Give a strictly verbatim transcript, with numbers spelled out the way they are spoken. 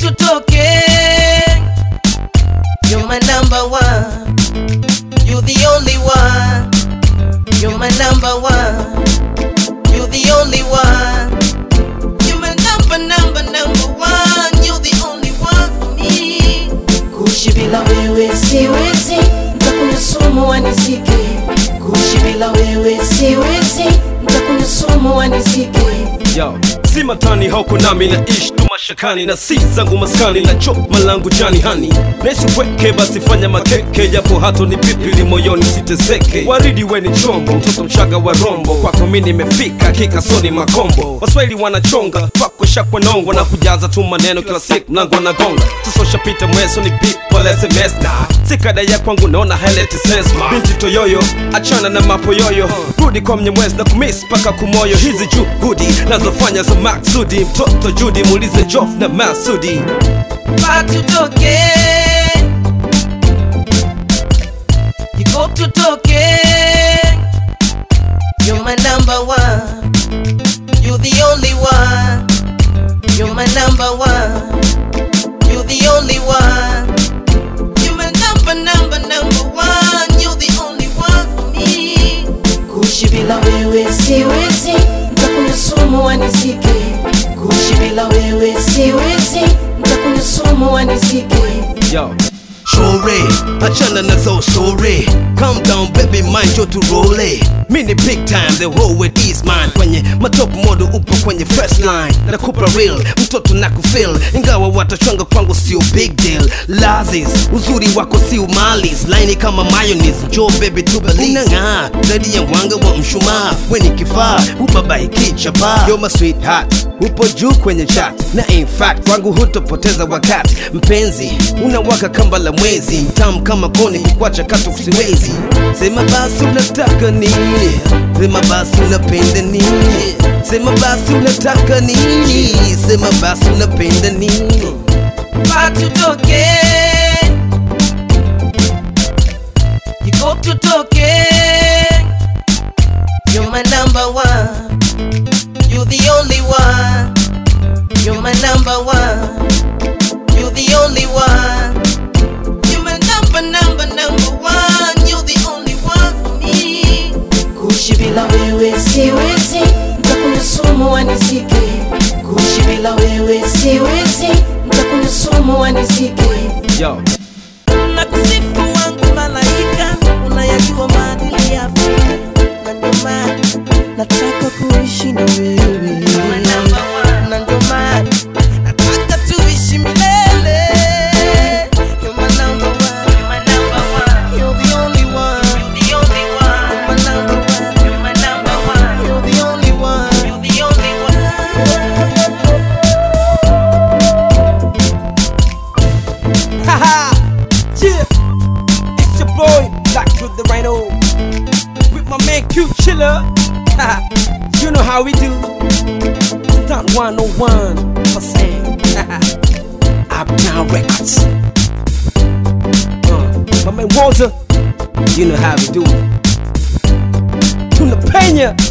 tutoke. You're my number one. You're the only one. You're my number one. You're the only one. You're my number, number, number one. You're the only one for me. Kuishi bila wewe siwezi, nitakunywa sumu wanizike. Kuishi bila wewe siwezi, nitakunywa sumu wanizike. Yo, si matani hauko nami na ishi tu mashakani, na si zangu maskani na chok malangu jani hani. Nesi weke basi fanya makeke, japo hato ni pipili moyoni siteseke. Waridi we ni chombo, mtoto mchaga wa rombo, kwako mimi nimefika kika soni makombo. Waswahili wanachonga, pako shakwa nongo, na kujaza tu maneno kila siku mlango na gonga. Tusosha pita mweso ni beat wala S M S na sikada ya kwangu naona heleti sesma. Binti toyoyo, achana na mapoyoyo, rudi kwa mnyemwezi na kumiss paka kumoyo. Hizi juhudi nazofanya za maksudi, mtoto Judy muulize Joff na Masudi. Tutoke, you go tutoke. You're my number one. You're the only one. You're my number one. You're the only one. You're my number, number, number one. You're the only one for me. Kuishi bila wewe siwezi, nitakunywa sumu wanizike. Kuishi bila wewe siwezi, nitakunywa sumu wanizike. Yo, Shore, achana na zo story. Calm down baby, mind yo to roll it. Mini big time, the whole with is mine. Kwenye matop model upo kwenye first line. Nakupa real, mtoto nakufeel. Ingawa watachonga kwangu sio big deal. Lazis, uzuri wako si umalis. Line kama mayonnaise, Joe baby to believe. Unang'aa, zaidi ya mwanga wa mshumaa. Weni kifaa, ubabai kichapa. You're my sweetheart, upo juu kwenye chat. Na in fact, kwangu hutopoteza wakati. Mpenzi, unawaka kamba la mwezi. Tamu kama koni, kukwacha kato kusiwezi. Sema basi unataka nini? Sema basi unapenda nini? Sema basi unataka nini? Sema basi unapenda nini? Tutoke, you go tutoke. You're my number one. You're the only one. You're my number one. You're the only one. You're my number, number, number one. You're the only one for me. Kuishi bila wewe siwezi, nitakunywa sumu wanizike. Kuishi bila wewe siwezi, nitakunywa sumu wanizike. yo, Nakusifu wangu malaika, unayajua maadili ya Afrika. Na ndio maana nataka kuishi na wewe. Na ndio maana nataka tuishi milele. You're my number one. You're my number one. You're the only one. You're the only one. You're my number one. You're my number one. You're the only one. You're the only one. haha, yeah. It's your boy, Black with the Rhino, with my man Q Chiller. Haha, you know how we do. Stunt one oh one percent. Uptown Records. Uh, my man Walter, you know how we do. Tuna Pena.